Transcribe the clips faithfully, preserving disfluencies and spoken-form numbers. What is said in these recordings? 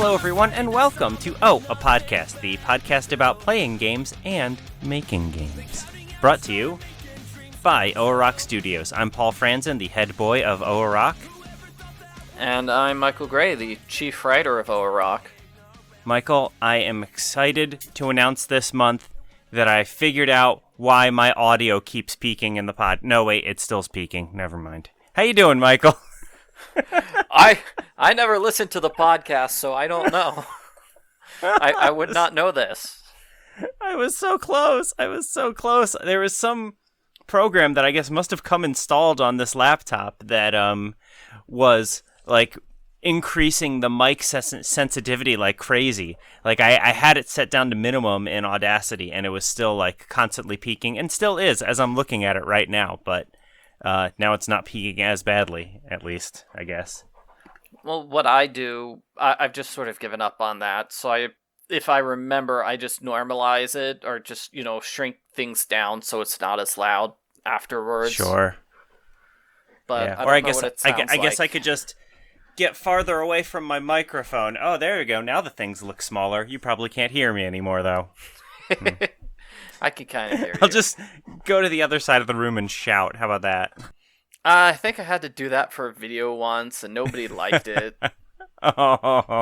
Hello, everyone, and welcome to Oh, a Podcast, the podcast about playing games and making games. Brought to you by Oa-Rock Studios. I'm Paul Franzen, the head boy of Oa-Rock. And I'm Michael Gray, the chief writer of Oa-Rock. Michael, I am excited to announce this month that I figured out why my audio keeps peaking in the pod. No, wait, it's still peaking. Never mind. How you doing, Michael? I I never listened to the podcast, so I don't know. I, I would not know this. I was so close. I was so close. There was some program that I guess must have come installed on this laptop that um was like increasing the mic ses- sensitivity like crazy. Like I, I had it set down to minimum in Audacity, and it was still like constantly peaking, and still is as I'm looking at it right now. But uh, now it's not peaking as badly, at least, I guess. Well, what I do, I, I've just sort of given up on that. So I, if I remember, I just normalize it or just, you know, shrink things down so it's not as loud afterwards. Sure. But yeah. I don't or I know guess what it I, sounds I guess like. I could just get farther away from my microphone. Oh, there you go. Now the things look smaller. You probably can't hear me anymore, though. hmm. I can kind of hear I'll you. just go to the other side of the room and shout. How about that? Uh, I think I had to do that for a video once, and nobody liked it. oh.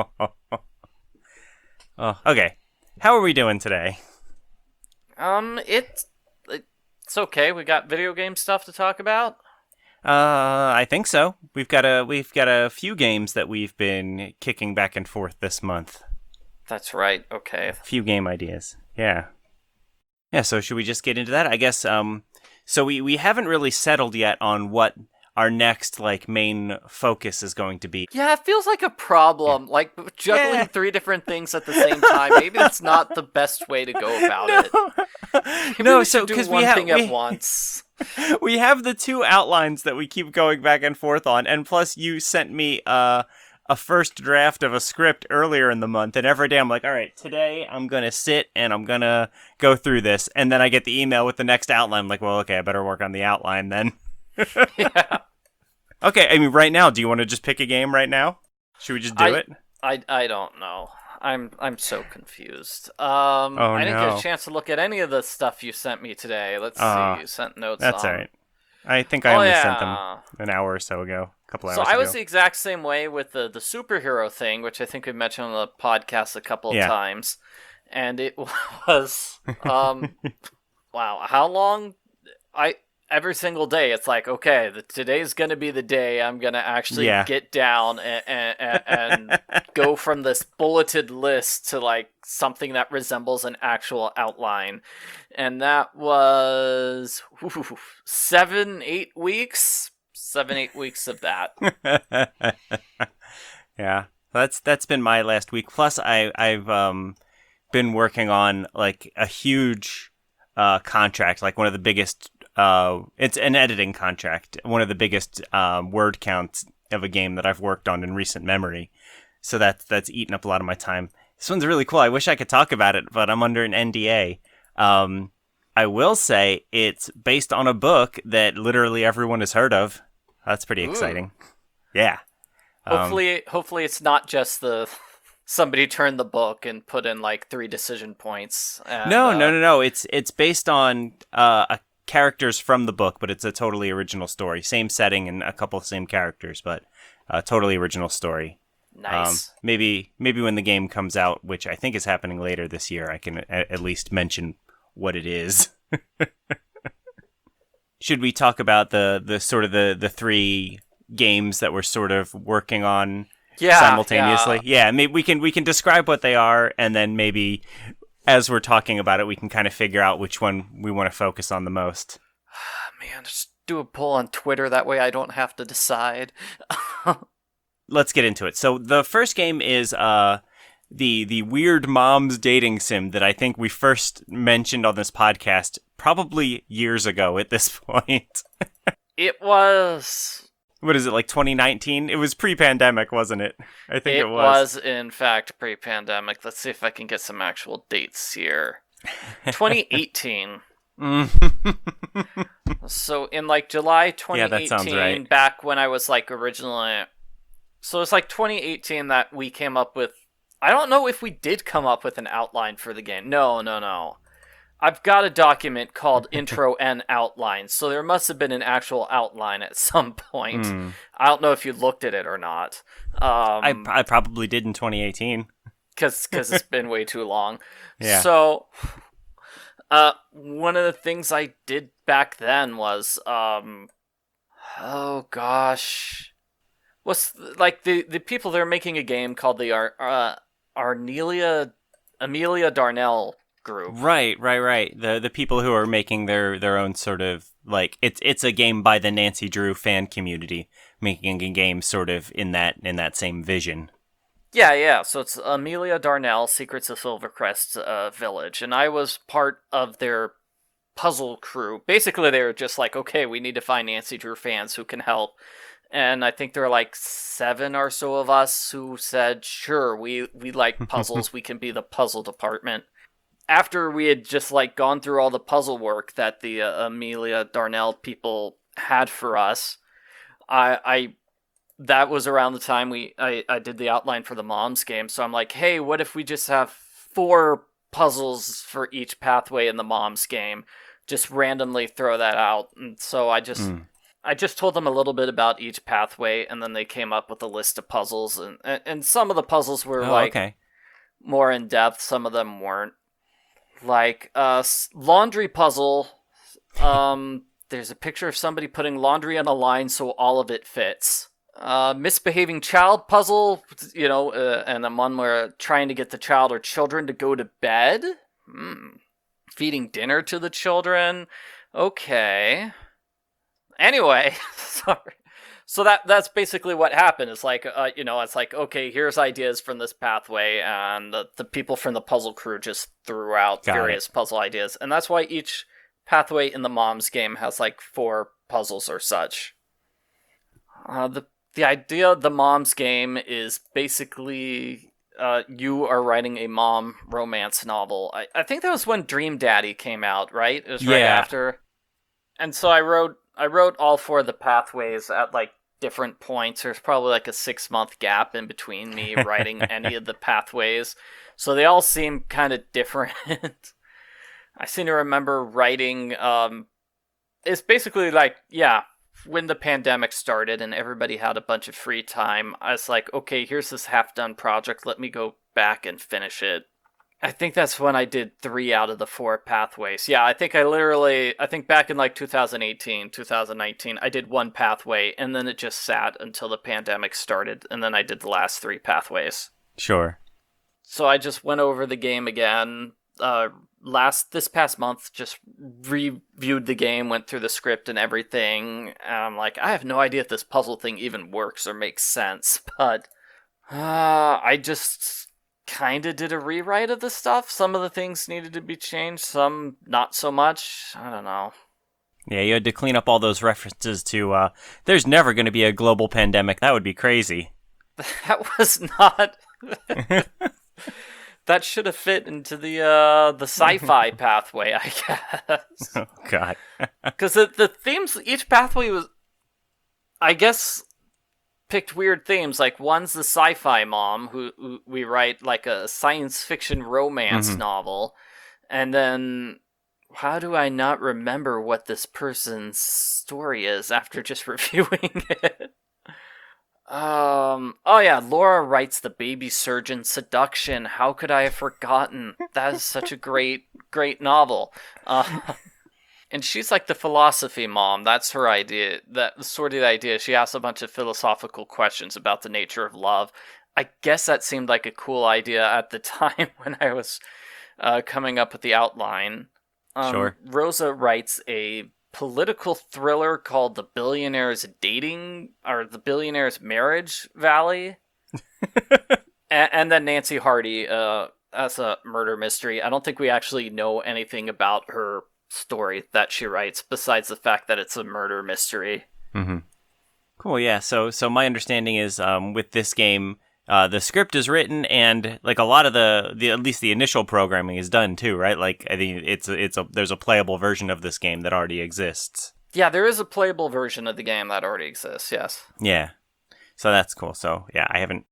oh, okay. How are we doing today? Um, it's it's okay. We got video game stuff to talk about. Uh, I think so. We've got a we've got a few games that we've been kicking back and forth this month. That's right. Okay. A few game ideas. Yeah. Yeah, so should we just get into that? I guess um so we, we haven't really settled yet on what our next like main focus is going to be. Yeah, it feels like a problem. Yeah. Like juggling yeah. three different things at the same time. Maybe that's not the best way to go about no. it. Maybe no, we so because we have thing we, at once. We have the two outlines that we keep going back and forth on, and plus you sent me uh a first draft of a script earlier in the month, and every day I'm like, all right, today I'm going to sit and I'm going to go through this, and then I get the email with the next outline. I'm like, well, okay, I better work on the outline then. yeah. Okay, I mean, right now, do you want to just pick a game right now? Should we just do I, it? I, I don't know. I'm I'm so confused. Um, oh, I didn't no. get a chance to look at any of the stuff you sent me today. Let's uh, see. You sent notes That's on. all right. I think I oh, only yeah. sent them an hour or so ago. A couple hours so ago. I was the exact same way with the, the superhero thing, which I think we mentioned on the podcast a couple of yeah. times. And it was, um, wow, how long? I Every single day, it's like, okay, the, today's going to be the day I'm going to actually yeah. get down and, and, and go from this bulleted list to like something that resembles an actual outline. And that was ooh, seven, eight weeks. Seven, eight weeks of that. yeah, that's that's been my last week. Plus, I I've um been working on like a huge uh contract, like one of the biggest. Uh, it's an editing contract, one of the biggest um, word counts of a game that I've worked on in recent memory. So that's that's eaten up a lot of my time. This one's really cool. I wish I could talk about it, but I'm under an N D A. Um, I will say it's based on a book that literally everyone has heard of. That's pretty exciting. Ooh. Yeah. Hopefully, um, hopefully it's not just the somebody turned the book and put in like three decision points. And, no, uh, no, no, no. It's it's based on uh, a characters from the book, but it's a totally original story. Same setting and a couple of same characters, but a totally original story. Nice. Um, maybe maybe when the game comes out, which I think is happening later this year, I can a- at least mention what it is. Should we talk about the, the sort of the, the three games that we're sort of working on yeah, simultaneously? Yeah. yeah, maybe we can we can describe what they are, and then maybe as we're talking about it, we can kind of figure out which one we want to focus on the most. Man, just do a poll on Twitter. That way I don't have to decide. Let's get into it. So the first game is uh, the the Weird Moms dating sim that I think we first mentioned on this podcast probably years ago at this point. It was... What is it, like twenty nineteen? It was pre-pandemic, wasn't it? I think it, it was. was, in fact, pre-pandemic. Let's see if I can get some actual dates here. twenty eighteen. So in like July twenty eighteen, yeah, that sounds right. Back when I was like originally... So it's like twenty eighteen that we came up with I don't know if we did come up with an outline for the game. No, no, no. I've got a document called Intro and Outline, so there must have been an actual outline at some point. Mm. I don't know if you looked at it or not. Um, I I probably did in twenty eighteen. Because it's been way too long. Yeah. So, uh, one of the things I did back then was, um, oh gosh, what's like the the people that are making a game called the Ar- uh, Arnelia Amelia Darnell group. Right, right, right. The the people who are making their, their own sort of like it's it's a game by the Nancy Drew fan community, making a game sort of in that in that same vision. Yeah, yeah. So it's Amelia Darnell, Secrets of Silvercrest uh, Village, and I was part of their puzzle crew. Basically, they were just like, okay, we need to find Nancy Drew fans who can help. And I think there were like seven or so of us who said, sure, we, we like puzzles, we can be the puzzle department. After we had just like gone through all the puzzle work that the uh, Amelia Darnell people had for us, I, I that was around the time we I, I did the outline for the Moms game. So I'm like, hey, what if we just have four puzzles for each pathway in the Moms game? Just randomly throw that out. And so I just mm. I just told them a little bit about each pathway, and then they came up with a list of puzzles, and and, and some of the puzzles were oh, like okay. more in depth. Some of them weren't. Like uh, laundry puzzle. Um, there's a picture of somebody putting laundry on a line so all of it fits. Uh, misbehaving child puzzle, you know, uh, and then one where trying to get the child or children to go to bed. Hmm. Feeding dinner to the children. Okay. Anyway, sorry. So that that's basically what happened. It's like, uh, you know, it's like, okay, here's ideas from this pathway, and the, the people from the puzzle crew just threw out Got various it. puzzle ideas. And that's why each pathway in the Moms game has like four puzzles or such. Uh, the the idea of the Moms game is basically uh, you are writing a mom romance novel. I, I think that was when Dream Daddy came out, right? It was right Yeah. after. And so I wrote I wrote all four of the pathways at like different points. There's probably like a six month gap in between me writing any of the pathways. So they all seem kind of different. I seem to remember writing, um, it's basically like, yeah, when the pandemic started and everybody had a bunch of free time, I was like, okay, here's this half done project. Let me go back and finish it. I think that's when I did three out of the four pathways. Yeah, I think I literally, I think back in like two thousand eighteen, two thousand nineteen, I did one pathway, and then it just sat until the pandemic started, and then I did the last three pathways. Sure. So I just went over the game again, uh, last, this past month, just reviewed the game, went through the script and everything, and I'm like, I have no idea if this puzzle thing even works or makes sense, but, uh, I just kind of did a rewrite of the stuff. Some of the things needed to be changed, some not so much. I don't know. Yeah, you had to clean up all those references to, uh, there's never going to be a global pandemic. That would be crazy. That was not... That should have fit into the, uh, the sci-fi pathway, I guess. Oh, God. Because the, the themes, each pathway was, I guess... picked weird themes. Like one's the sci-fi mom who, who we write like a science fiction romance mm-hmm. novel, and then how do I not remember what this person's story is after just reviewing it? Um. Oh yeah, Laura writes the baby surgeon seduction. How could I have forgotten? That is such a great, great novel. Uh, And she's like the philosophy mom. That's her idea. That's sort of the idea. She asks a bunch of philosophical questions about the nature of love. I guess that seemed like a cool idea at the time when I was uh, coming up with the outline. Um, Sure. Rosa writes a political thriller called The Billionaire's Dating, or The Billionaire's Marriage Valley. and, and then Nancy Hardy uh, as a murder mystery. I don't think we actually know anything about her story that she writes besides the fact that it's a murder mystery. Mm-hmm. Cool. Yeah. So, so my understanding is, um, with this game, uh, the script is written, and like a lot of the, the at least the initial programming is done too, right? Like I think it's a, it's a there's a playable version of this game that already exists. Yeah, there is a playable version of the game that already exists. Yes. Yeah. So that's cool. So yeah, I haven't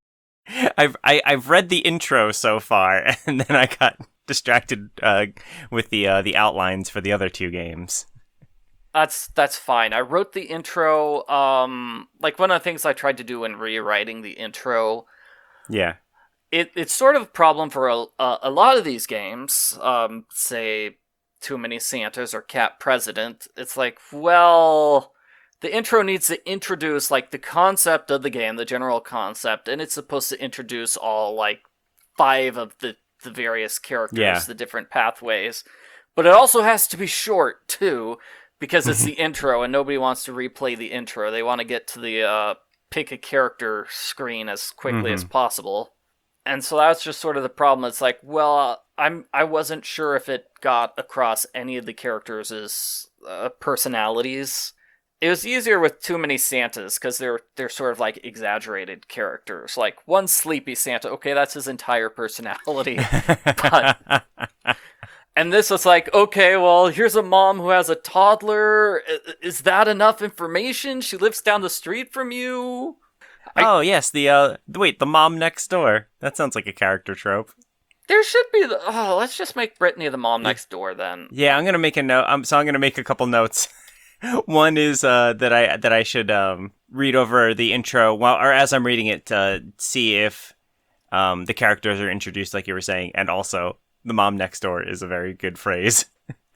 I've I, I've read the intro so far, and then I got distracted uh, with the uh, the outlines for the other two games. That's that's fine. I wrote the intro. Um, like one of the things I tried to do when rewriting the intro. Yeah. It it's sort of a problem for a a, a lot of these games. Um, say Too Many Santas or Cat President. It's like, well, the intro needs to introduce like the concept of the game, the general concept, and it's supposed to introduce all like five of the the various characters, Yeah. the different pathways. But it also has to be short too, because it's the intro, and nobody wants to replay the intro. They want to get to the uh, pick a character screen as quickly Mhm. as possible. And so that's just sort of the problem. It's like, well, uh, I'm I wasn't sure if it got across any of the characters' uh, personalities. It was easier with Too Many Santas because they're they're sort of like exaggerated characters. Like one sleepy Santa, okay, that's his entire personality. But and this was like, okay, well, here's a mom who has a toddler. I- Is that enough information? She lives down the street from you. I- Oh yes, the uh, wait, the mom next door. That sounds like a character trope. There should be the. Oh, let's just make Brittany the mom next door then. Yeah, I'm gonna make a note. Um, so I'm gonna make a couple notes. One is uh, that I that I should um, read over the intro while, or as I'm reading it, to see if um, the characters are introduced, like you were saying, and also the mom next door is a very good phrase.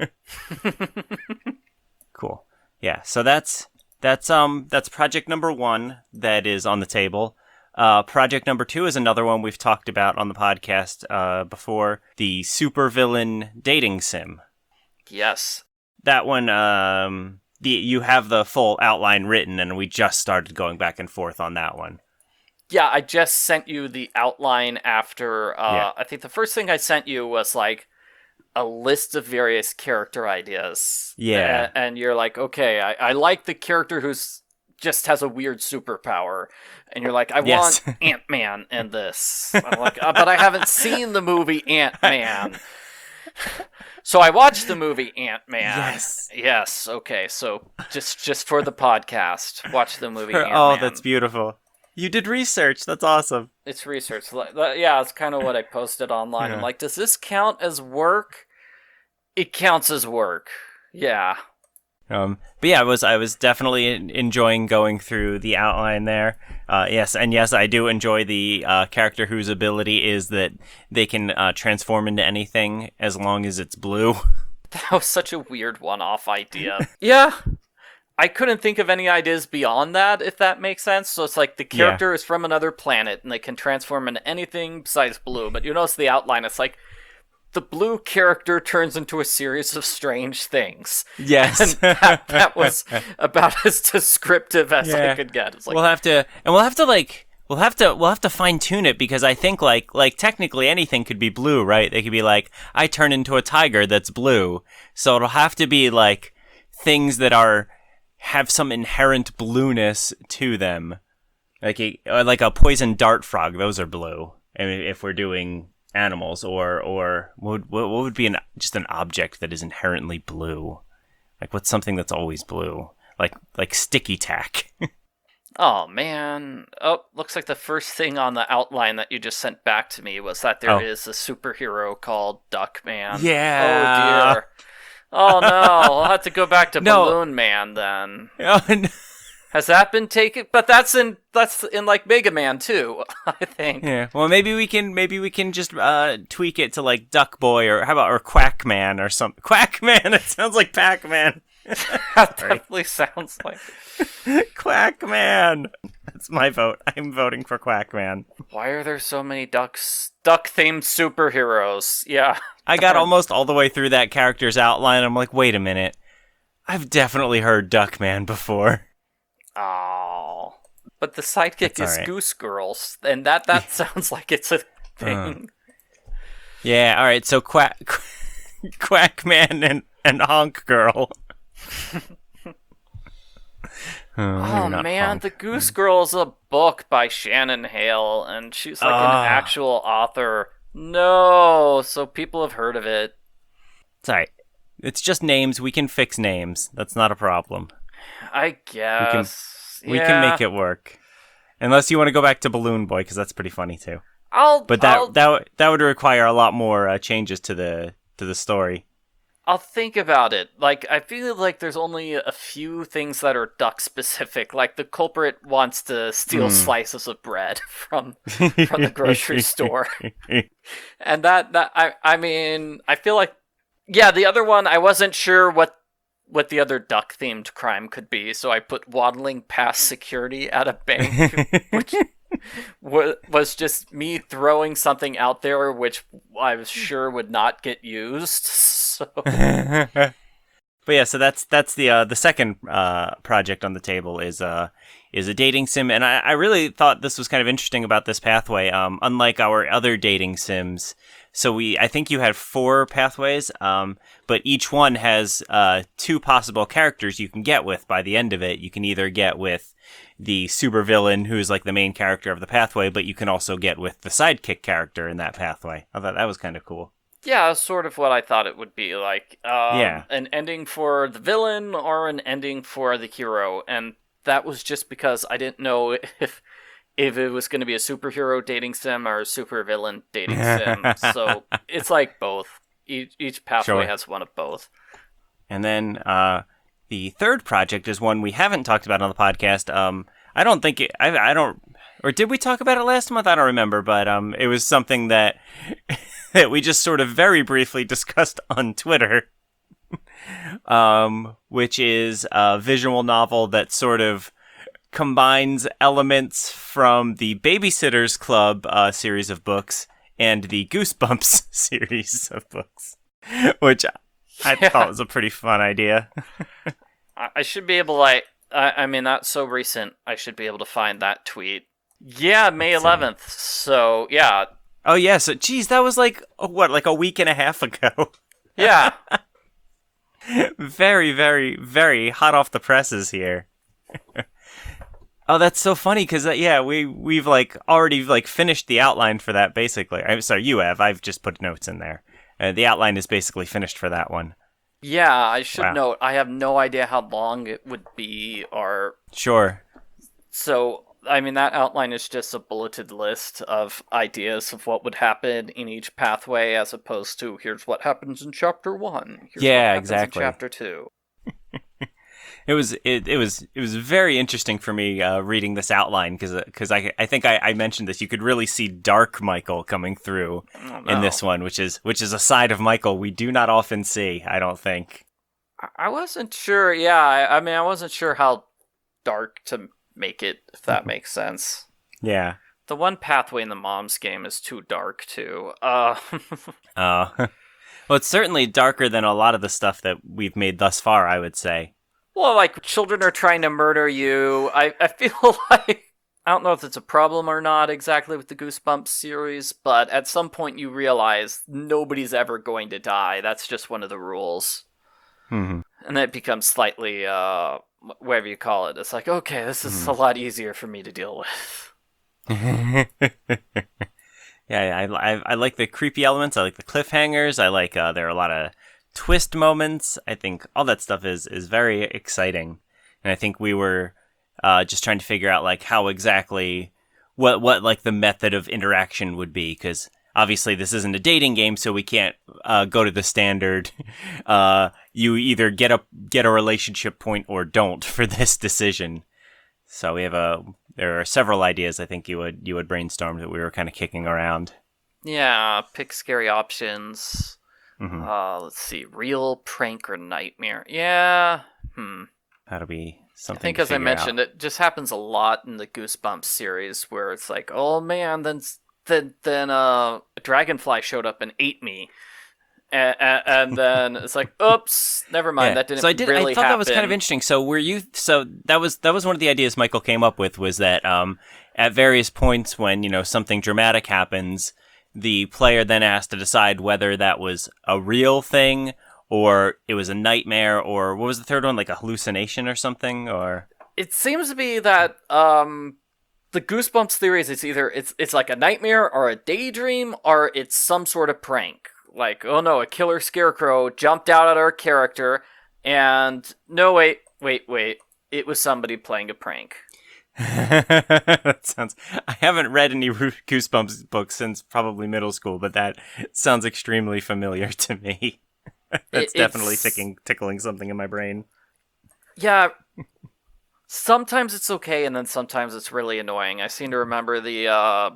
Cool. Yeah. So that's that's um that's project number one that is on the table. Uh, project number two is another one we've talked about on the podcast uh, before, the supervillain dating sim. Yes. That one, um, the you have the full outline written, and we just started going back and forth on that one. Yeah, I just sent you the outline after. Uh, Yeah. I think the first thing I sent you was like a list of various character ideas. Yeah. A- and you're like, okay, I, I like the character who's just has a weird superpower. And you're like, I Yes. want Ant-Man in this. I'm like, uh, but I haven't seen the movie Ant-Man. So I watched the movie Ant-Man. Yes. Yes. Okay. So just just for the podcast, watch the movie Ant-Man. Oh, that's beautiful. You did research. That's awesome. It's research. Like, that- Yeah, it's kind of what I posted online. I'm Yeah. like, does this count as work? It counts as work. Yeah. Um, but yeah, I was I was definitely en- enjoying going through the outline there. Uh, yes, and yes, I do enjoy the uh, character whose ability is that they can uh, transform into anything as long as it's blue. That was such a weird one-off idea. Yeah. I couldn't think of any ideas beyond that, if that makes sense. So it's like the character is from another planet and they can transform into anything besides blue. But you notice the outline, it's like the blue character turns into a series of strange things. Yes, And that, that was about as descriptive as Yeah. I could get. It's like, we'll have to, and we'll have to like, we'll have to, we'll have to fine tune it because I think like, like technically anything could be blue, right? They could be like, I turn into a tiger that's blue, so it'll have to be like things that are have some inherent blueness to them, like a or like a poison dart frog. Those are blue. I mean, if we're doing animals, or or what would, what would be an just an object that is inherently blue? Like what's something that's always blue? Like like sticky tack. oh man. Oh, looks like the first thing on the outline that you just sent back to me was that there is Oh. a superhero called Duckman. Yeah. Oh dear. Oh no, I'll have to go back to No. Balloon Man then. Oh, no. Has that been taken? But that's in that's in like Mega Man too, I think. Yeah. Well, maybe we can maybe we can just uh, tweak it to like Duck Boy, or how about or Quack Man or something. Quack Man. It sounds like Pac Man. That definitely sounds like. Quack Man. That's my vote. I'm voting for Quack Man. Why are there so many ducks duck themed superheroes? Yeah. I got almost all the way through that character's outline. I'm like, wait a minute. I've definitely heard Duckman before. Oh. But the sidekick That's is all right. Goose Girls, and that that sounds like it's a thing. Yeah, all right. So Quack, Quack Man and, and Honk Girl. oh, Oh maybe not man, Honk. The Goose Girl is a book by Shannon Hale, and she's like Ah. an actual author. No, so people have heard of it. It's all right. It's just names. We can fix names. That's not a problem. I guess. We can make it work. Unless you want to go back to Balloon Boy, because that's pretty funny too. I'll But that I'll, that that would require a lot more uh, changes to the to the story. I'll think about it. Like, I feel like there's only a few things that are duck specific. Like, the culprit wants to steal Mm. slices of bread from from the grocery store, and that that I I mean I feel like yeah, the other one I wasn't sure what what the other duck themed crime could be, so I put waddling past security at a bank, which wa- was just me throwing something out there which I was sure would not get used. So But yeah, so that's that's the uh, the second uh, project on the table is uh is a dating sim, and I, I really thought this was kind of interesting about this pathway. Um, unlike our other dating sims, so we I think you had four pathways, um, but each one has uh two possible characters you can get with by the end of it. You can either get with the supervillain, who's like the main character of the pathway, but you can also get with the sidekick character in that pathway. I thought that was kind of cool. yeah, sort of what I thought it would be like. Um, Yeah. an ending for the villain or an ending for the hero, and that was just because I didn't know if if it was going to be a superhero dating sim or a supervillain dating sim. So it's like both. Each each pathway Sure. has one of both. And then uh, the third project is one we haven't talked about on the podcast. Um, I don't think it, I, I don't, or did we talk about it last month? I don't remember, but um, it was something that that we just sort of very briefly discussed on Twitter. um, which is a visual novel that sort of combines elements from the Babysitter's Club uh, series of books and the Goosebumps series of books, which I Yeah. thought was a pretty fun idea. I, I should be able to, like, I, I mean, that's so recent, I should be able to find that tweet. Yeah, May Let's see. eleventh. So, yeah. Oh yeah, so geez, that was like oh, what, like a week and a half ago. Yeah. very, very, very hot off the presses here. Oh, that's so funny because uh, yeah, we we've like already like finished the outline for that basically. I'm sorry, you have. I've just put notes in there. Uh, the outline is basically finished for that one. Yeah, I should Wow. note, I have no idea how long it would be, or... Sure. So, I mean, that outline is just a bulleted list of ideas of what would happen in each pathway, as opposed to, here's what happens in chapter one. Here's Yeah, what happens exactly. in chapter two. It was it, it was it was very interesting for me uh, reading this outline because because I I think I, I mentioned this. You could really see Dark Michael coming through Oh, in no. this one, which is which is a side of Michael we do not often see. I don't think. I- I wasn't sure, yeah, I, I mean, I wasn't sure how dark to make it, if that makes sense. Yeah. The one pathway in the Mom's game is too dark, too. Uh, Uh, well, it's certainly darker than a lot of the stuff that we've made thus far. I would say. well, like, children are trying to murder you. I, I feel like... I don't know if it's a problem or not exactly with the Goosebumps series, but at some point you realize nobody's ever going to die. That's just one of the rules. Hmm. And then it becomes slightly, uh, wh- whatever you call it. It's like, okay, this is Hmm. a lot easier for me to deal with. Yeah, I, I I like the creepy elements. I like the cliffhangers. I like uh, there are a lot of twist moments. I think all that stuff is is very exciting, and I think we were uh, just trying to figure out like how exactly what what like the method of interaction would be because obviously this isn't a dating game, so we can't uh, go to the standard. Uh, you either get a get a relationship point or don't for this decision. So we have a there are several ideas I think you would you would brainstorm that we were kind of kicking around. Yeah, pick scary options. Hmm. Uh, let's see, real, prank, or nightmare. Yeah, hmm. That'll be I something. think, to as I figure mentioned, out. it just happens a lot in the Goosebumps series, where it's like, oh man, then then then uh, a dragonfly showed up and ate me, and, and then it's like, oops, never mind, Yeah. that didn't so I did. really I thought happen. that was kind of interesting. So were you? So that was that was one of the ideas Michael came up with was that um, at various points when you know something dramatic happens, the player then has to decide whether that was a real thing or it was a nightmare or what was the third one, like a hallucination or something or. It seems to be that um, the Goosebumps theories, it's either it's it's like a nightmare or a daydream or it's some sort of prank. Like, oh no, a killer scarecrow jumped out at our character, and no, wait, wait, wait, it was somebody playing a prank. That sounds. I haven't read any Goosebumps books since probably middle school, but that sounds extremely familiar to me. That's It- definitely it's- tickling, tickling something in my brain. Yeah, sometimes it's okay, and then sometimes it's really annoying. I seem to remember the, uh,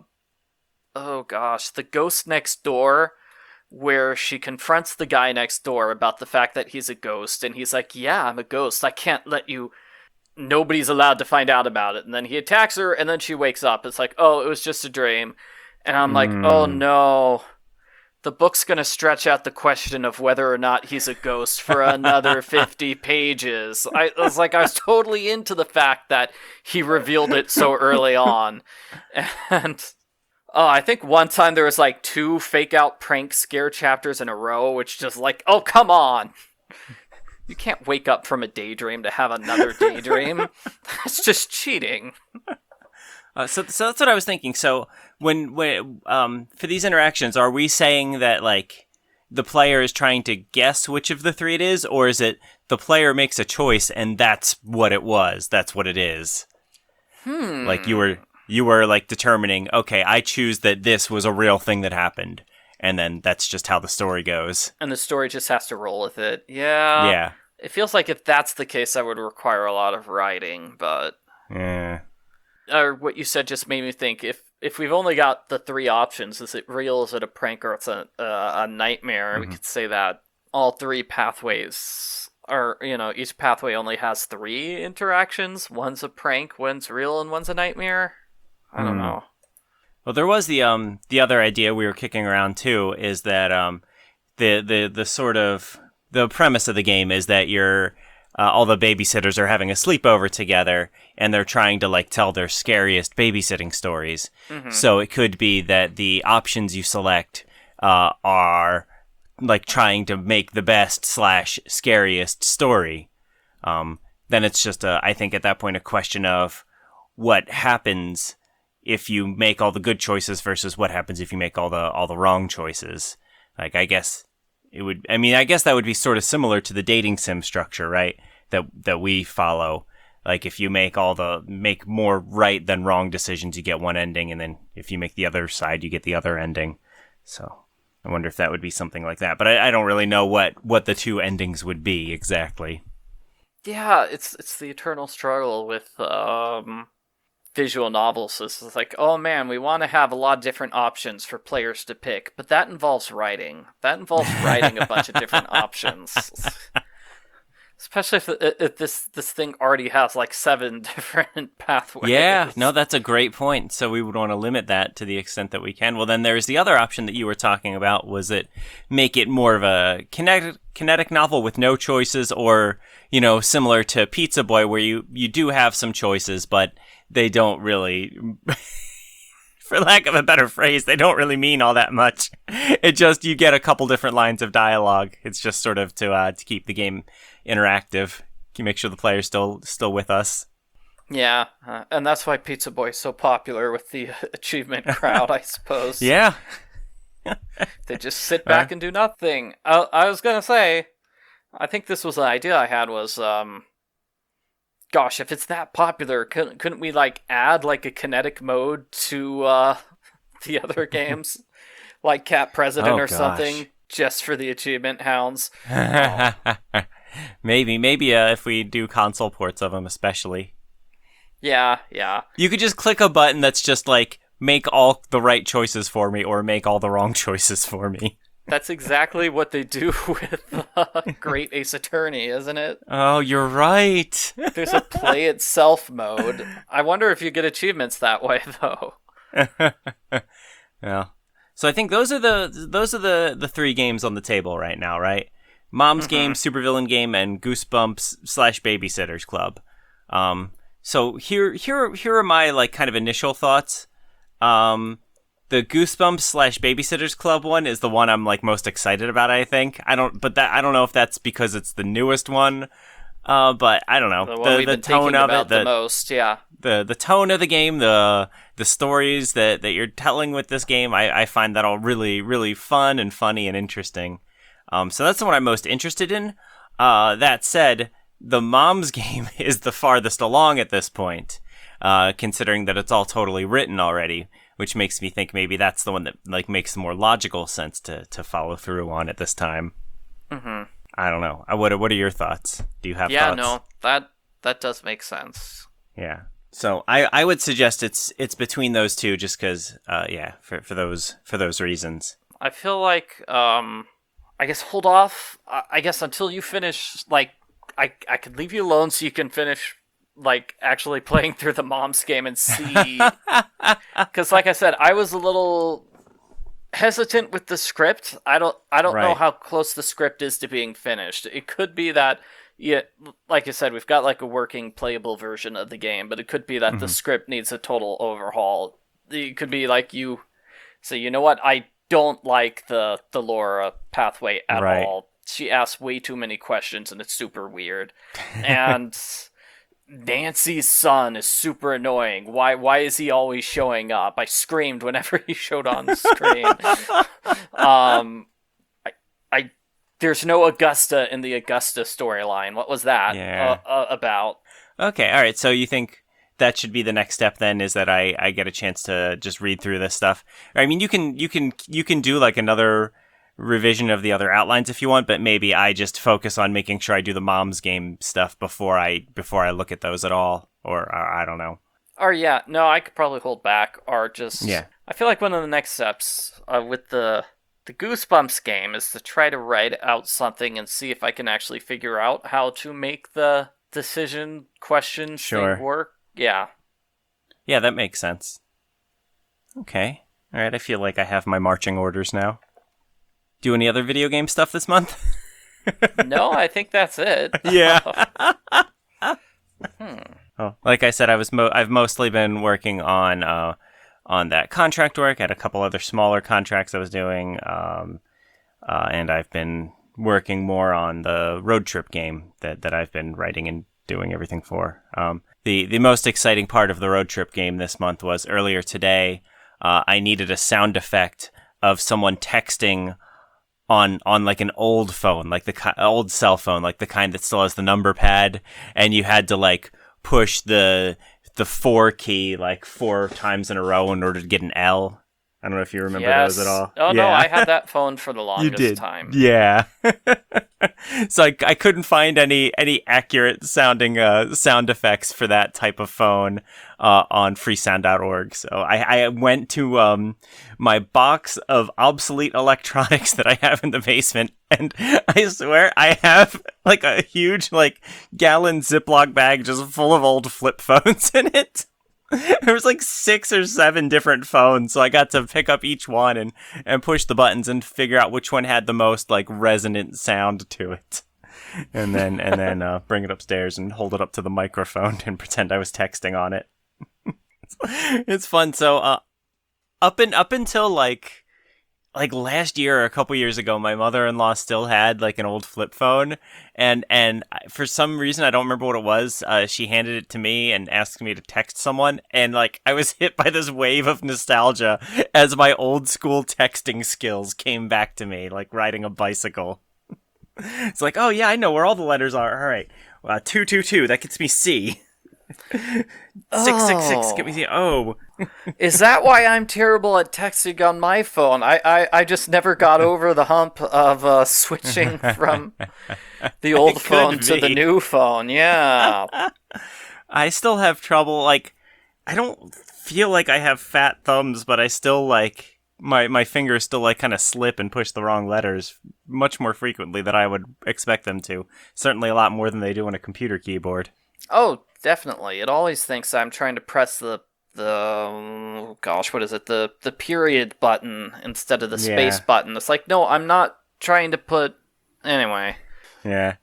oh gosh, the ghost next door, where she confronts the guy next door about the fact that he's a ghost, and he's like, yeah, I'm a ghost. I can't let you. Nobody's allowed to find out about it. And then he attacks her, and then she wakes up. It's like, oh, it was just a dream. And I'm like, oh Mm. no. The book's gonna stretch out the question of whether or not he's a ghost for another fifty pages. I was like, I was totally into the fact that he revealed it so early on. And oh, I think one time there was like two fake out prank scare chapters in a row, which just like, oh, come on. You can't wake up from a daydream to have another daydream. That's just cheating. Uh, so, so that's what I was thinking. So, when, when, um, for these interactions, are we saying that like the player is trying to guess which of the three it is, or is it the player makes a choice and that's what it was? That's what it is. Hmm. Like you were, you were like determining. Okay, I choose that this was a real thing that happened, and then that's just how the story goes. And the story just has to roll with it. Yeah. yeah. It feels like if that's the case, that would require a lot of writing, but Yeah. or what you said just made me think, if if we've only got the three options, is it real, is it a prank, or it's a uh, a nightmare, we Mhm. could say that all three pathways are, you know, each pathway only has three interactions. One's a prank, one's real, and one's a nightmare. I don't Hmm. know. Well, there was the um the other idea we were kicking around too, is that um the the the sort of the premise of the game is that you're uh, all the babysitters are having a sleepover together, and they're trying to like tell their scariest babysitting stories. Mhm. So it could be that the options you select uh, are like trying to make the best slash scariest story. Um, then it's just a, I think at that point, a question of what happens if you make all the good choices versus what happens if you make all the all the wrong choices. Like, I guess it would, I mean, I guess that would be sort of similar to the dating sim structure, right? That that we follow. Like, if you make all the, make more right than wrong decisions, you get one ending, and then if you make the other side, you get the other ending. So I wonder if that would be something like that. But I, I don't really know what, what the two endings would be exactly. Yeah, it's it's the eternal struggle with um, visual novels. It's just like, oh man, we want to have a lot of different options for players to pick, but that involves writing. That involves writing a bunch of different options. Especially if, if this this thing already has like seven different pathways. Yeah, no, that's a great point. So we would want to limit that to the extent that we can. Well, then there's the other option that you were talking about, was it make it more of a kinetic, kinetic novel with no choices, or, you know, similar to Pizza Boy, where you, you do have some choices, but they don't really, for lack of a better phrase, they don't really mean all that much. It just, you get a couple different lines of dialogue. It's just sort of to uh, to keep the game interactive. Can make sure the player's still still with us. Yeah, uh, and that's why Pizza Boy is so popular with the achievement crowd, I suppose. Yeah. They just sit back and do nothing. I, I was gonna say, I think this was an idea I had was, um, gosh, if it's that popular, couldn't couldn't we like add like a kinetic mode to uh, the other games, like Cat President Oh, or gosh. something, just for the achievement hounds? maybe, maybe uh, if we do console ports of them, especially. Yeah, yeah. You could just click a button that's just like, make all the right choices for me, or make all the wrong choices for me. That's exactly what they do with uh, Great Ace Attorney, isn't it? Oh, you're right. There's a play itself mode. I wonder if you get achievements that way, though. Yeah. So I think those are the those are the, the three games on the table right now, right? Mom's Mhm. Game, Supervillain Game, and Goosebumps slash Babysitters Club. Um, so here here here are my like kind of initial thoughts. Um, the Goosebumps slash Babysitters Club one is the one I'm like most excited about, I think. I don't, but that I don't know if that's because it's the newest one. Uh, but I don't know The one we've been thinking about the most, yeah. the the tone of the game, the the stories that, that you're telling with this game, I, I find that all really, really fun and funny and interesting. Um, so that's the one I'm most interested in. Uh, that said, the Mom's Game is the farthest along at this point. uh, considering that it's all totally written already, which makes me think maybe that's the one that like makes the more logical sense to, to follow through on at this time. Mm-hmm. I don't know. Uh, What What are your thoughts? Do you have Yeah, thoughts? no, that that does make sense. Yeah. So I, I would suggest it's it's between those two, just because, uh, yeah, for for those for those reasons. I feel like, um, I guess hold off. I, I guess until you finish, like, I I could leave you alone so you can finish, like, actually playing through the Mom's game and see. Because, like I said, I was a little hesitant with the script. I don't I don't know Right. how close the script is to being finished. It could be that, yeah, like I said, we've got like a working playable version of the game, but it could be that the script needs a total overhaul. It could be like you say, you know what, I don't like the the Laura pathway at Right. all. She asks way too many questions and it's super weird. And Nancy's son is super annoying. Why why is he always showing up? I screamed whenever he showed on the screen. um I I there's no Augusta in the Augusta storyline. What was that Yeah. uh, uh, about? Okay, all right. So you think that should be the next step then, is that I, I get a chance to just read through this stuff. I mean, you can you can you can do like another revision of the other outlines if you want, but maybe I just focus on making sure I do the Mom's game stuff before I before I look at those at all, or, or I don't know. Or yeah, no, I could probably hold back, or just Yeah. I feel like one of the next steps uh, with the the Goosebumps game is to try to write out something and see if I can actually figure out how to make the decision question Sure. thing work. Yeah. Yeah, that makes sense. Okay. All right, I feel like I have my marching orders now. Do any other video game stuff this month? No, I think that's it. Yeah. Hmm. Oh, like I said, I was mo- I've mostly been working on uh, on that contract work. I had a couple other smaller contracts I was doing, um, uh, and I've been working more on the road trip game that, that I've been writing and doing everything for. Um, the the most exciting part of the road trip game this month was earlier today. Uh, I needed a sound effect of someone texting on on like an old phone, like the ki- old cell phone, like the kind that still has the number pad, and you had to like push the the four key like four times in a row in order to get an L. I don't know if you remember Yes. those at all. Oh no, Yeah. I had that phone for the You longest did. time. Yeah. So I, I couldn't find any any accurate sounding uh, sound effects for that type of phone uh, on freesound dot org. So I, I went to um, my box of obsolete electronics that I have in the basement, and I swear I have like a huge like gallon Ziploc bag just full of old flip phones in it. There was like six or seven different phones, so I got to pick up each one and, and push the buttons and figure out which one had the most like resonant sound to it, and then and then uh, bring it upstairs and hold it up to the microphone and pretend I was texting on it. it's, it's fun. So uh, up and up until like like last year or a couple years ago, my mother-in-law still had like an old flip phone, and and I- for some reason I don't remember what it was. Uh, she handed it to me and asked me to text someone, and like I was hit by this wave of nostalgia as my old school texting skills came back to me, like riding a bicycle. It's like, oh yeah, I know where all the letters are. All right, uh, two two two, that gets me C. Six six six, get me the O. Is that why I'm terrible at texting on my phone? I, I, I just never got over the hump of uh, switching from the old It could phone to the be. new phone. Yeah. I still have trouble, like, I don't feel like I have fat thumbs, but I still, like, my, my fingers still, like, kind of slip and push the wrong letters much more frequently than I would expect them to. Certainly a lot more than they do on a computer keyboard. Oh, definitely. It always thinks I'm trying to press the the um, gosh, what is it? The the period button instead of the space Yeah. button. It's like, no, I'm not trying to put. Anyway. Yeah.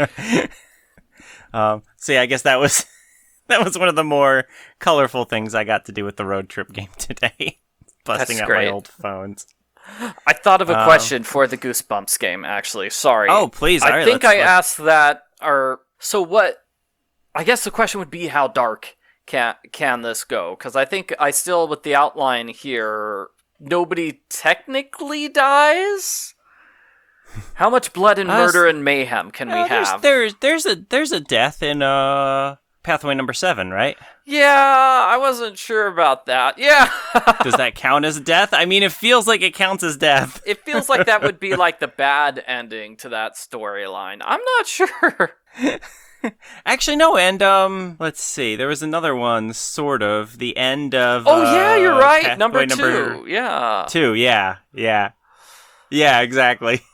um, so yeah, I guess that was that was one of the more colorful things I got to do with the road trip game today. Busting That's out great. my old phones. I thought of a Um, question for the Goosebumps game. Actually, sorry. Oh, please. I all right, think let's- I let's- asked that. Or so what? I guess the question would be how dark can can this go? Because I think I still with the outline here, nobody technically dies. How much blood and Uh, murder and mayhem can we Uh, there's, have? there's there's a there's a death in uh Pathway number seven, right? Yeah, I wasn't sure about that. Yeah. Does that count as death? I mean, it feels like it counts as death. It feels like that would be like the bad ending to that storyline. I'm not sure. Actually, no, and, um, let's see, there was another one, sort of, the end of, Oh, yeah, you're uh, right, Pathway number two, number yeah. Two, yeah, yeah. Yeah, exactly.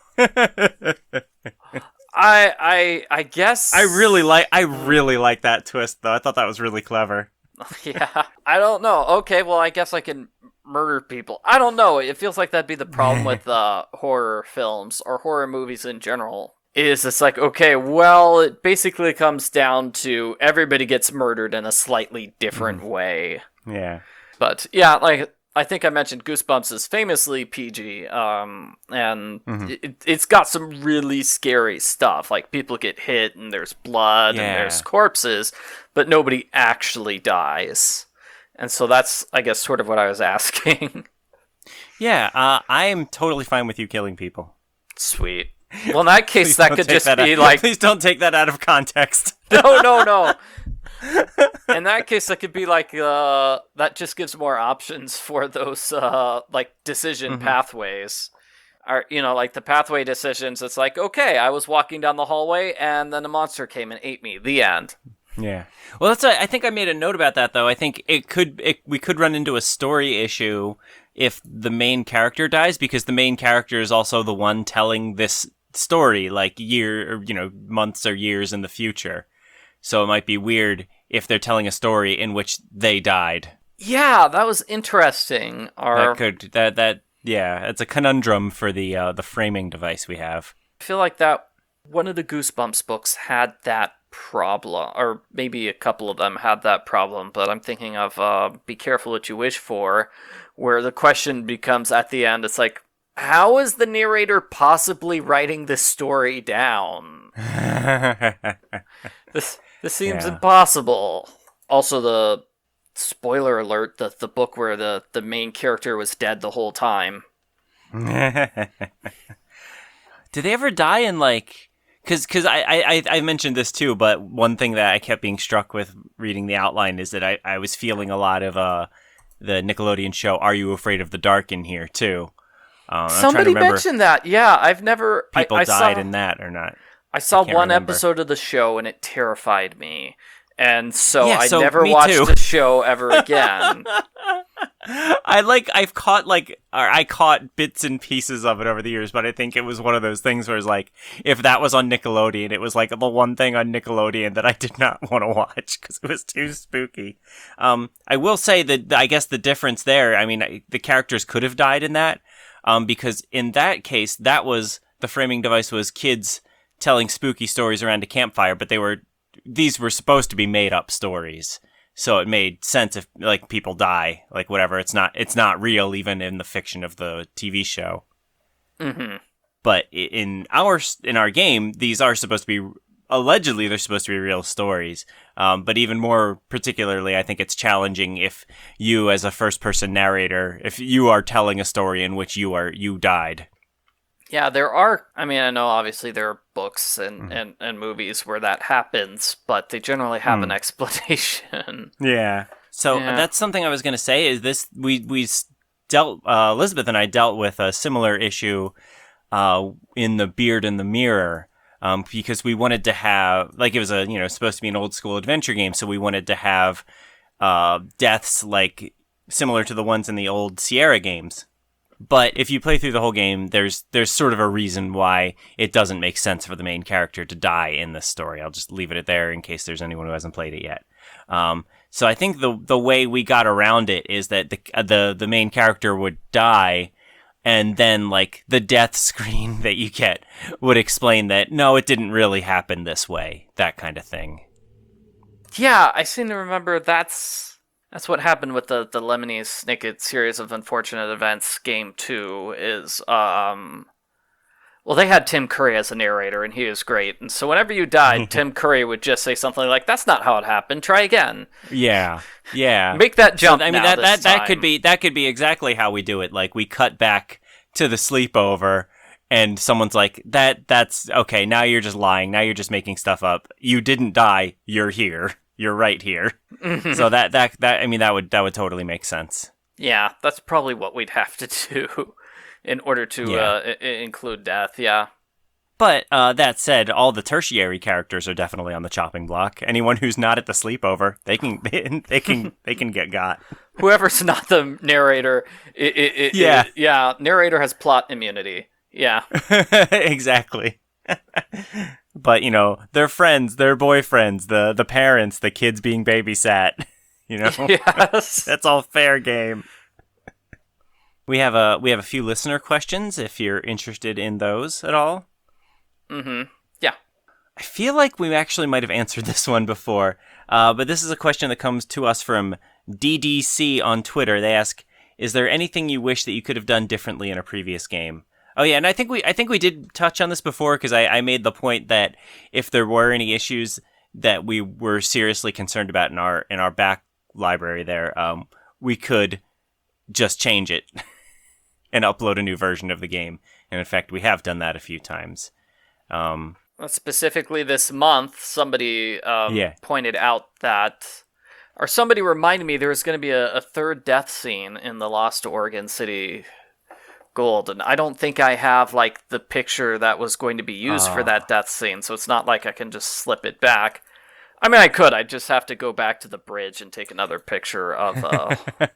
I, I, I guess... I really like, I really like that twist, though. I thought that was really clever. Yeah, I don't know. Okay, well, I guess I can murder people. I don't know, it feels like that'd be the problem with, uh, horror films, or horror movies in general. Is it's like, okay, well, it basically comes down to everybody gets murdered in a slightly different mm. way. Yeah. But, yeah, like, I think I mentioned Goosebumps is famously P G, um, and mm-hmm. it, it's got some really scary stuff. Like, people get hit, and there's blood, yeah. and there's corpses, but nobody actually dies. And so that's, I guess, sort of what I was asking. Yeah, uh, I am totally fine with you killing people. Sweet. Well, in that case, that could just that be out. like... Please don't take that out of context. No, no, no. In that case, that could be like... Uh, that just gives more options for those, uh, like, decision mm-hmm. pathways. Or, you know, like the pathway decisions, it's like, okay, I was walking down the hallway, and then a monster came and ate me. The end. Yeah. Well, that's. A, I think I made a note about that, though. I think it could... It, we could run into a story issue if the main character dies, because the main character is also the one telling this story, like year or, you know, months or years in the future. So it might be weird if they're telling a story in which they died. Yeah, that was interesting. Or... That could that that yeah, it's a conundrum for the uh, the framing device we have. I feel like that one of the Goosebumps books had that problem, or maybe a couple of them had that problem, but I'm thinking of uh, Be Careful What You Wish For, where the question becomes at the end, it's like, how is the narrator possibly writing this story down? this this seems yeah. impossible. Also, the spoiler alert, the, the book where the, the main character was dead the whole time. Did they ever die in, like... Because cause I, I, I mentioned this too, but one thing that I kept being struck with reading the outline is that I, I was feeling a lot of uh, the Nickelodeon show Are You Afraid of the Dark in here, too. Um, Somebody mentioned that. Yeah, I've never... People I, I died saw, in that or not. I saw I one remember. episode of the show and it terrified me. And so yeah, I so never watched too. the show ever again. I like, I've caught like, or I caught bits and pieces of it over the years, but I think it was one of those things where it's like, if that was on Nickelodeon, it was like the one thing on Nickelodeon that I did not want to watch because it was too spooky. Um, I will say that I guess the difference there, I mean, I, the characters could have died in that, um, because in that case, that was, the framing device was kids telling spooky stories around a campfire, but they were, these were supposed to be made up stories. So it made sense if, like, people die, like, whatever. It's not it's not real, even in the fiction of the T V show. Mm-hmm. But in our in our game, these are supposed to be, allegedly, they're supposed to be real stories. Um, but even more particularly, I think it's challenging if you, as a first-person narrator, if you are telling a story in which you are you died. Yeah, there are, I mean, I know obviously there are books and, mm. and, and movies where that happens, but they generally have mm. an explanation. Yeah. So yeah. That's something I was going to say is this, we, we dealt, uh, Elizabeth and I dealt with a similar issue uh, in The Beard and the Mirror, um, because we wanted to have, like it was a, you know, supposed to be an old school adventure game, so we wanted to have uh, deaths like similar to the ones in the old Sierra games. But if you play through the whole game, there's there's sort of a reason why it doesn't make sense for the main character to die in this story. I'll just leave it at there in case there's anyone who hasn't played it yet. Um, so I think the the way we got around it is that the the the main character would die, and then like the death screen that you get would explain that no, it didn't really happen this way, that kind of thing. Yeah, I seem to remember that's. That's what happened with the, the Lemony Snicket Series of Unfortunate Events game two is, um... Well, they had Tim Curry as a narrator, and he was great. And so whenever you died, Tim Curry would just say something like, that's not how it happened, try again. Yeah, yeah. Make that jump so, I mean, now that, that, this that time. could be that could be exactly how we do it. Like, we cut back to the sleepover, and someone's like, that that's, okay, now you're just lying, now you're just making stuff up. You didn't die, you're here. you're right here. So that that that I mean that would that would totally make sense. Yeah, that's probably what we'd have to do in order to Yeah. uh, I- include death. Yeah. But uh, that said, all the tertiary characters are definitely on the chopping block. Anyone who's not at the sleepover, they can they, they can they can get got. Whoever's not the narrator, it, it, it, Yeah. it- yeah, narrator has plot immunity. Yeah. Exactly. But you know, their friends, their boyfriends, the the parents, the kids being babysat. You know, Yes. that's all fair game. We have a we have a few listener questions if you're interested in those at all. Mm-hmm. Yeah. I feel like we actually might have answered this one before, uh, but this is a question that comes to us from D D C on Twitter. They ask, "Is there anything you wish that you could have done differently in a previous game?" Oh yeah, and I think we I think we did touch on this before because I, I made the point that if there were any issues that we were seriously concerned about in our in our back library there, um, we could just change it and upload a new version of the game. And in fact, we have done that a few times. Um, Specifically this month, somebody um, Yeah. pointed out that, or somebody reminded me there was going to be a, a third death scene in the Lost Oregon City Gold, and I don't think I have like the picture that was going to be used for Ah. that death scene, so it's not like I can just slip it back. I mean, I could. I just have to go back to the bridge and take another picture of. Uh,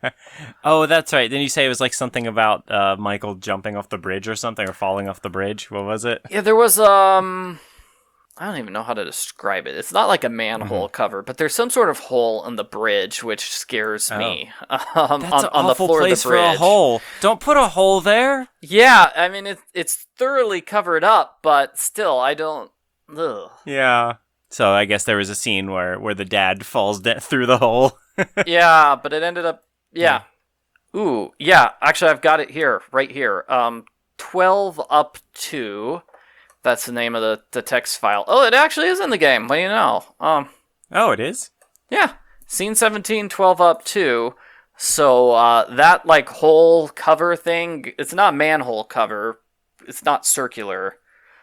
Oh, that's right. Didn't you say it was like something about uh, Michael jumping off the bridge or something, or falling off the bridge? What was it? yeah, there was um. I don't even know how to describe it. It's not like a manhole Mm-hmm. cover, but there's some sort of hole in the bridge, which scares me. Um, Oh. That's on, an on the awful floor place of the for bridge. a hole. Don't put a hole there. Yeah, I mean it's it's thoroughly covered up, but still, I don't. Ugh. Yeah. So I guess there was a scene where, where the dad falls de- through the hole. Yeah, but it ended up. Yeah. Ooh, yeah. Actually, I've got it here, right here. Um, twelve up to. That's the name of the, the text file. Oh, it actually is in the game. What do you know? Um, Oh, it is? yeah. Scene seventeen, twelve up to. So uh, that like hole cover thing, it's not manhole cover. It's not circular,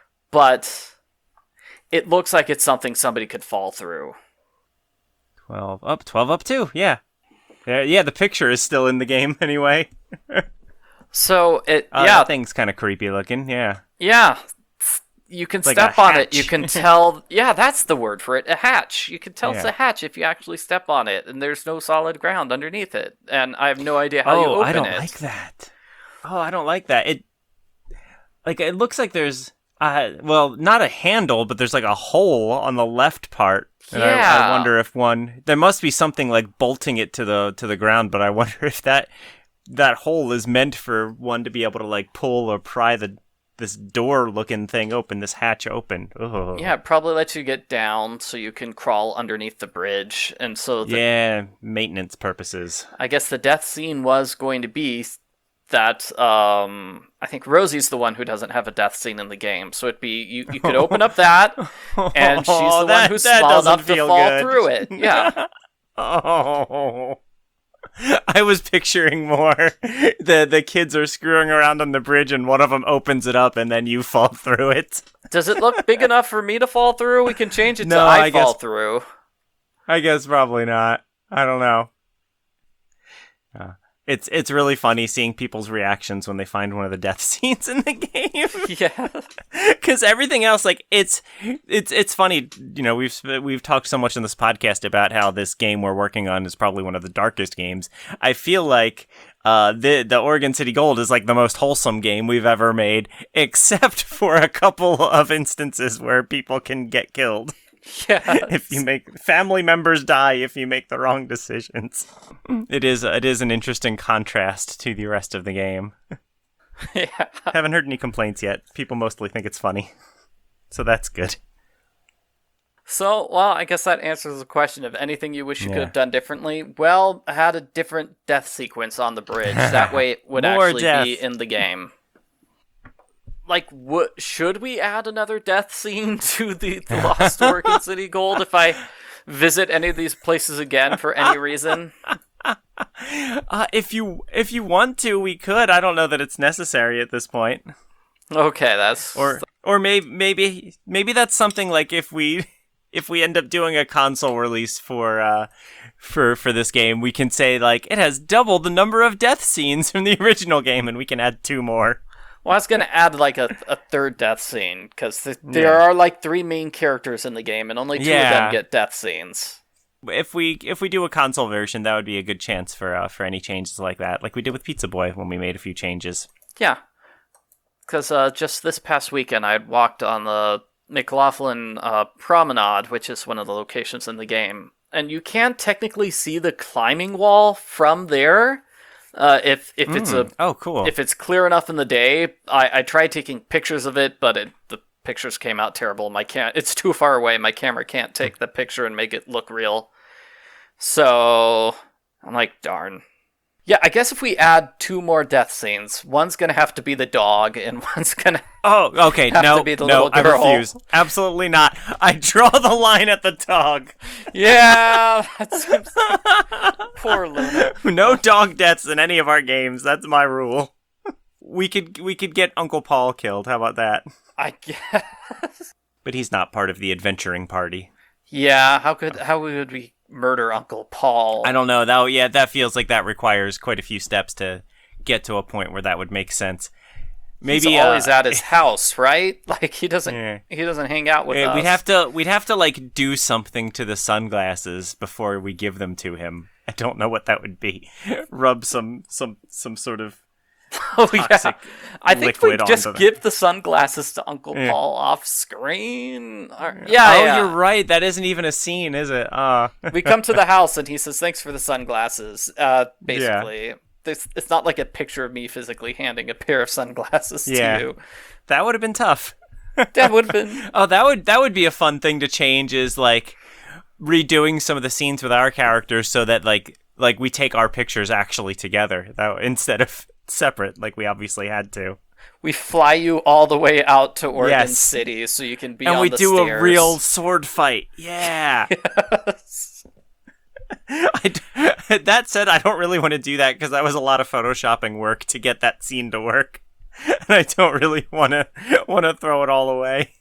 but it looks like it's something somebody could fall through. twelve up, twelve up too. Yeah. Yeah, yeah, the picture is still in the game anyway. So it, Uh, yeah, That thing's kind of creepy looking. Yeah. yeah. You can like step a on it. You hatch. can tell. Yeah, that's the word for it. A hatch. You can tell it's Yeah. a hatch if you actually step on it, and there's no solid ground underneath it. And I have no idea how you Oh, open I don't it. like that. Oh, I don't like that. It like it looks like there's uh well, not a handle, but there's like a hole on the left part. And I, I Yeah. wonder if one there must be something like bolting it to the to the ground, but I wonder if that that hole is meant for one to be able to like pull or pry the this door looking thing open, this hatch open. Ugh. Yeah, it probably lets you get down so you can crawl underneath the bridge, and so the, Yeah, maintenance purposes. I guess the death scene was going to be that um I think Rosie's the one who doesn't have a death scene in the game, so it'd be you, you could open up that, and she's the Oh, one that- who's that small doesn't enough to feel fall good. through it. Yeah. Oh, I was picturing more. the The kids are screwing around on the bridge, and one of them opens it up, and then you fall through it. Does it look big enough for me to fall through? We can change it No, to I, I guess- fall through. I guess probably not. I don't know. Uh, it's it's really funny seeing people's reactions when they find one of the death scenes in the game. Yeah. Because everything else, like it's it's it's funny. You know, we've we've talked so much in this podcast about how this game we're working on is probably one of the darkest games. I feel like uh, the the Oregon City Gold is like the most wholesome game we've ever made, except for a couple of instances where people can get killed Yeah. if you make family members die if you make the wrong decisions. It is it is an interesting contrast to the rest of the game. Yeah. Haven't heard any complaints yet. People mostly think it's funny. So that's good. So, well, I guess that answers the question of anything you wish you Yeah. could have done differently. Well, I had a different death sequence on the bridge. That way it would More actually death. be in the game. Like, what, should we add another death scene to the, the Lost Oregon City Gold if I visit any of these places again for any reason? Uh, if you if you want to, we could. I don't know that it's necessary at this point. Okay, that's... Or or maybe maybe maybe that's something like if we if we end up doing a console release for uh, for for this game, we can say like it has double the number of death scenes from the original game, and we can add two more. Well, I was going to add like a, a third death scene, because th- there Yeah. are like three main characters in the game, and only two of Yeah. them get death scenes. If we if we do a console version, that would be a good chance for uh, for any changes like that, like we did with Pizza Boy when we made a few changes. Yeah. Because uh, just this past weekend, I had walked on the McLaughlin uh, Promenade, which is one of the locations in the game. And you can technically see the climbing wall from there. Uh, if if it's a oh cool if it's clear enough in the day. I, I tried taking pictures of it, but it, the pictures came out terrible. My cam- it's too far away. My camera can't take the picture and make it look real. So I'm like, darn. Yeah, I guess if we add two more death scenes, one's gonna have to be the dog, and one's gonna Oh, okay. have No, to be the no, little I girl. refuse. Absolutely not. I draw the line at the dog. Yeah, that's poor Luna. No dog deaths in any of our games. That's my rule. We could we could get Uncle Paul killed. How about that? I guess. But he's not part of the adventuring party. Yeah, how could how would we murder Uncle Paul? I don't know. That yeah, that feels like that requires quite a few steps to get to a point where that would make sense. Maybe He's always uh, at his house, right? Like he doesn't Yeah. he doesn't hang out with Yeah, us. we'd have to we'd have to like do something to the sunglasses before we give them to him. I don't know what that would be. Rub some some some sort of Oh yeah, toxic I think we liquid just onto them. give the sunglasses to Uncle Yeah. Paul off screen. Or- yeah, oh, yeah. you're right. That isn't even a scene, is it? Uh We come to the house and he says, "Thanks for the sunglasses." Uh, basically, this it's not like a picture of me physically handing a pair of sunglasses Yeah. to you. that would have been tough. That would have been. Oh, that would that would be a fun thing to change is like redoing some of the scenes with our characters so that like like we take our pictures actually together that instead of separate like we obviously had to. We fly you all the way out to Oregon Yes. City so you can be And on we the do stairs. a real sword fight. Yeah. Yes. I d- that said, I don't really want to do that because that was a lot of photoshopping work to get that scene to work, and I don't really want to want to throw it all away.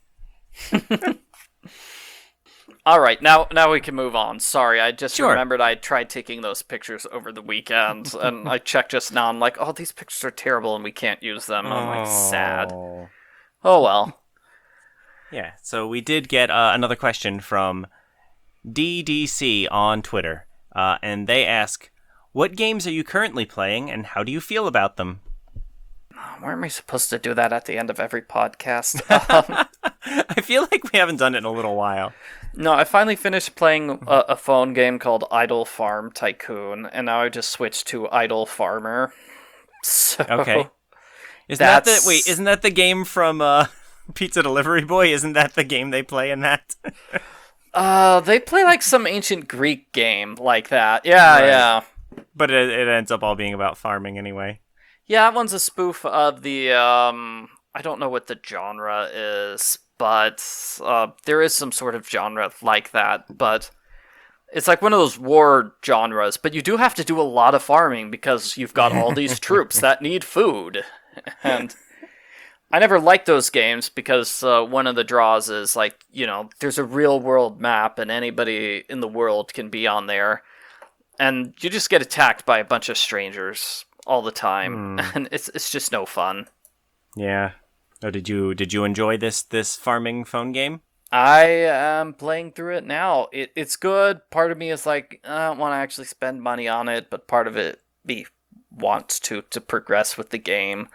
All right, now now we can move on. Sorry, I just Sure. remembered I tried taking those pictures over the weekend, and I checked just now. I'm like, oh, these pictures are terrible, and we can't use them. I'm like, sad. Oh. Oh well. Yeah. So we did get uh, another question from D D C on Twitter, uh, and they ask, "What games are you currently playing, and how do you feel about them?" Weren't we supposed to do that at the end of every podcast? um, I feel like we haven't done it in a little while. no, I finally finished playing a, a phone game called Idle Farm Tycoon, and now I just switched to Idle Farmer. So, Okay. Isn't that That's- the wait? Isn't that the game from uh, Pizza Delivery Boy? Isn't that the game they play in that? uh, they play like some ancient Greek game like that. Yeah, Right. yeah. But it, it ends up all being about farming anyway. Yeah, that one's a spoof of the, um, I don't know what the genre is, but uh, there is some sort of genre like that, but it's like one of those war genres, but you do have to do a lot of farming because you've got all these troops that need food. And I never liked those games because uh, one of the draws is like, you know, there's a real world map and anybody in the world can be on there. And you just get attacked by a bunch of strangers all the time, Hmm. and it's it's just no fun. Yeah. Oh, did you did you enjoy this this farming phone game? I am playing through it now. It it's good. Part of me is like, I don't want to actually spend money on it, but part of it me wants to to progress with the game.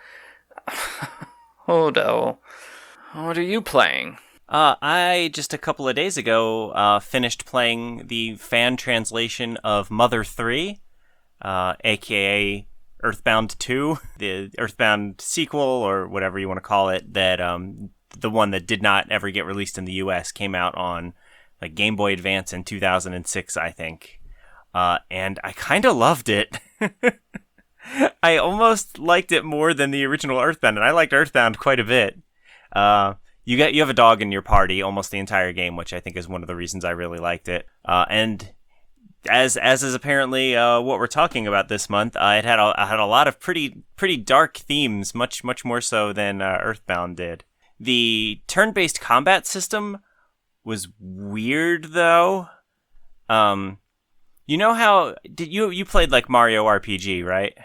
Oh no. What are you playing? Uh, I just a couple of days ago uh, finished playing the fan translation of Mother three, uh, aka Earthbound two, the Earthbound sequel or whatever you want to call it. That um, the one that did not ever get released in the U S came out on like Game Boy Advance in two thousand six, I think, uh, and I kind of loved it. I almost liked it more than the original Earthbound, and I liked Earthbound quite a bit. Uh, you got you have a dog in your party almost the entire game, which I think is one of the reasons I really liked it. Uh, and as as is apparently uh, what we're talking about this month, uh, it had a it had a lot of pretty pretty dark themes, much much more so than uh, Earthbound did. The turn-based combat system was weird though. Um, you know how did you you played like Mario R P G, right?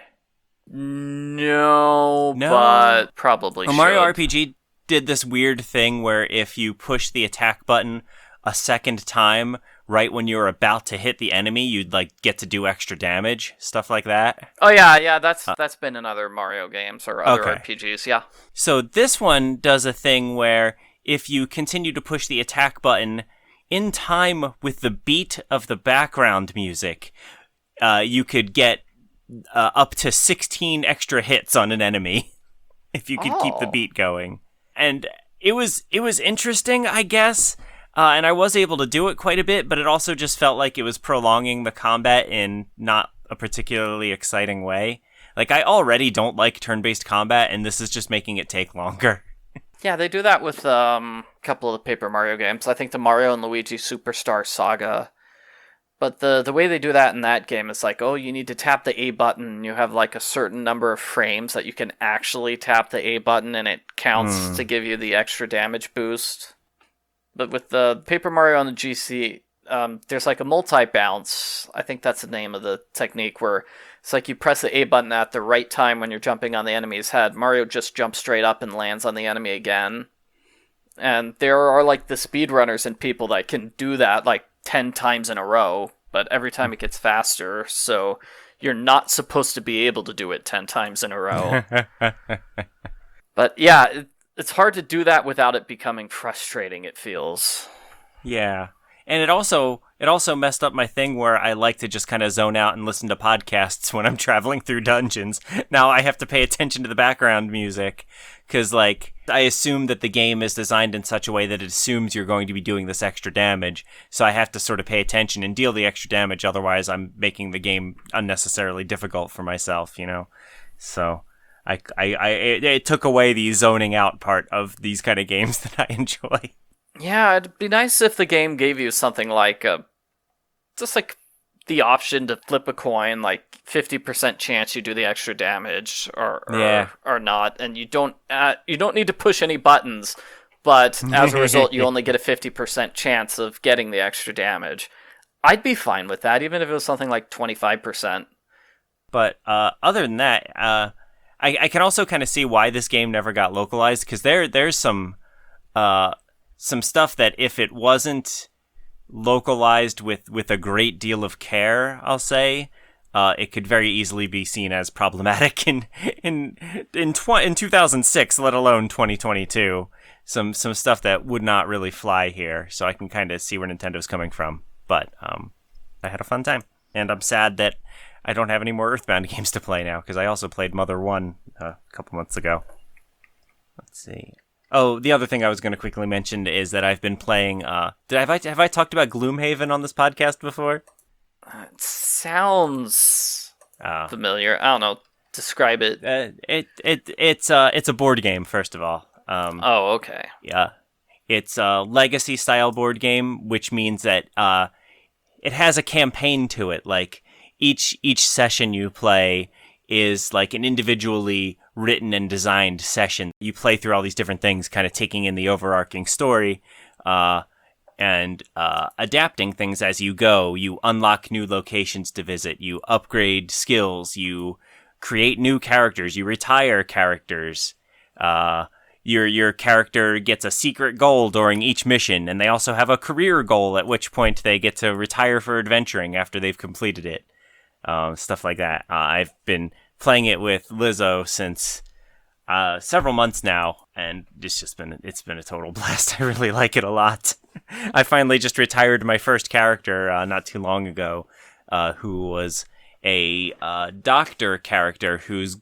No, No? but probably Well, should. Mario R P G did this weird thing where if you push the attack button a second time right when you're about to hit the enemy, you'd like get to do extra damage, stuff like that. Oh yeah, yeah, that's that's been in other Mario games or other Okay. R P Gs, yeah. So this one does a thing where if you continue to push the attack button in time with the beat of the background music, uh, you could get uh, up to sixteen extra hits on an enemy if you could Oh. keep the beat going. And it was it was interesting, I guess, uh, and I was able to do it quite a bit, but it also just felt like it was prolonging the combat in not a particularly exciting way. Like, I already don't like turn-based combat, and this is just making it take longer. Yeah, they do that with um, a couple of the Paper Mario games. I think the Mario and Luigi Superstar Saga. But the the way they do that in that game is like, oh, you need to tap the A button. You have like a certain number of frames that you can actually tap the A button, and it counts Mm. to give you the extra damage boost. But with the Paper Mario on the G C, um, there's like a multi-bounce. I think that's the name of the technique, where it's like you press the A button at the right time when you're jumping on the enemy's head. Mario just jumps straight up and lands on the enemy again. And there are like the speedrunners and people that can do that like ten times in a row, but every time it gets faster, so you're not supposed to be able to do it ten times in a row. But yeah, it, it's hard to do that without it becoming frustrating, it feels. Yeah. And it also it also messed up my thing where I like to just kind of zone out and listen to podcasts when I'm traveling through dungeons. Now I have to pay attention to the background music because, like, I assume that the game is designed in such a way that it assumes you're going to be doing this extra damage. So I have to sort of pay attention and deal the extra damage. Otherwise, I'm making the game unnecessarily difficult for myself, you know? So I, I, I it, it took away the zoning out part of these kind of games that I enjoy. Yeah, it'd be nice if the game gave you something like a, just like the option to flip a coin, like fifty percent chance you do the extra damage or or, Yeah. or not, and you don't uh, you don't need to push any buttons, but as a result you only get a fifty percent chance of getting the extra damage. I'd be fine with that, even if it was something like twenty-five percent. But uh, other than that, uh, I, I can also kind of see why this game never got localized, because there there's some uh, some stuff that if it wasn't localized with, with a great deal of care, I'll say, uh, it could very easily be seen as problematic in in in, tw- in two thousand six, let alone twenty twenty-two. Some some stuff that would not really fly here, so I can kind of see where Nintendo's coming from. But um, I had a fun time, and I'm sad that I don't have any more Earthbound games to play now, because I also played Mother one uh, a couple months ago. Let's see. Oh, the other thing I was going to quickly mention is that I've been playing... Uh, did I, have, I, have I talked about Gloomhaven on this podcast before? Uh, it sounds Uh, familiar. I don't know. Describe it. uh, it it it's uh it's a board game, first of all. Um, Oh, okay. Yeah, it's a legacy style board game, which means that uh, it has a campaign to it. Like each each session you play is like an individually written and designed session. You play through all these different things, kind of taking in the overarching story, uh, and uh, adapting things as you go. You unlock new locations to visit. You upgrade skills. You create new characters. You retire characters. Uh, Your your character gets a secret goal during each mission, and they also have a career goal, at which point they get to retire for adventuring after they've completed it. Um, stuff like that. Uh, I've been playing it with Lizzo since uh, several months now, and it's just been it's been a total blast. I really like it a lot. I finally just retired my first character uh, not too long ago, uh, who was a uh, doctor character who's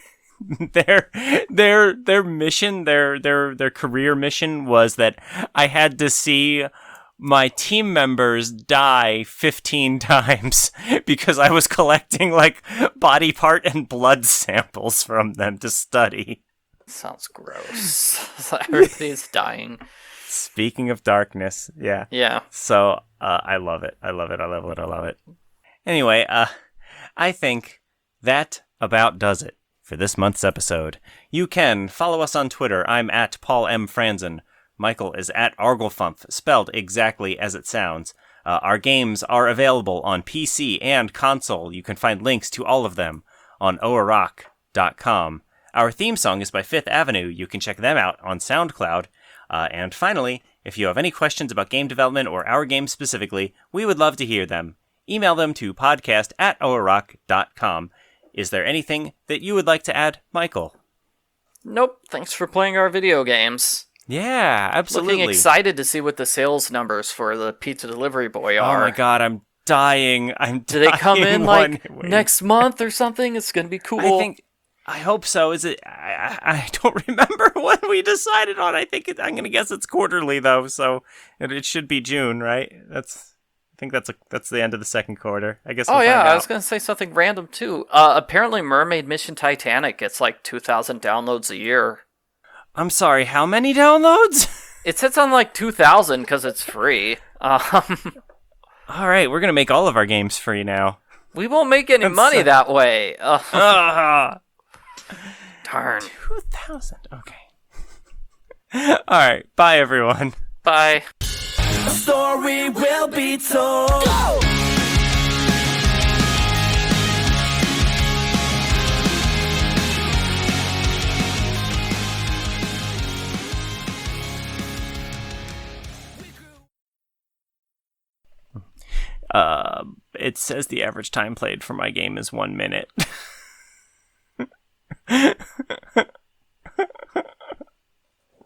their their their mission their their their career mission was that I had to see my team members die fifteen times because I was collecting like body part and blood samples from them to study. Sounds gross. Everybody's dying. Speaking of darkness, yeah. Yeah. So uh, I love it. I love it. I love it. I love it. Anyway, uh, I think that about does it for this month's episode. You can follow us on Twitter. I'm at Paul M. Franzen. Michael is at Arglefump, spelled exactly as it sounds. Uh, our games are available on P C and console. You can find links to all of them on oarock dot com. Our theme song is by Fifth Avenue. You can check them out on SoundCloud. Uh, and finally, if you have any questions about game development or our game specifically, we would love to hear them. Email them to podcast at oarock dot com. Is there anything that you would like to add, Michael? Nope. Thanks for playing our video games. Yeah, absolutely. Looking excited to see what the sales numbers for the Pizza Delivery Boy are. Oh my god, I'm dying. I'm Do they come in like one... next month or something? It's going to be cool. I think, I hope so. Is it? I, I, I don't remember what we decided on. I think it, I'm going to guess it's quarterly though, so it, it should be June, right? That's. I think that's a, that's the end of the second quarter. I guess. We'll oh yeah, find I out. was going to say something random too. Uh, apparently, Mermaid Mission Titanic gets like two thousand downloads a year. I'm sorry. How many downloads? It sits on like two thousand because it's free. Um, all right, we're gonna make all of our games free now. We won't make any That's money so... that way. Uh, uh, darn. Two thousand. Okay. All right. Bye, everyone. Bye. The story will be told. Go! Uh, it says the average time played for my game is one minute.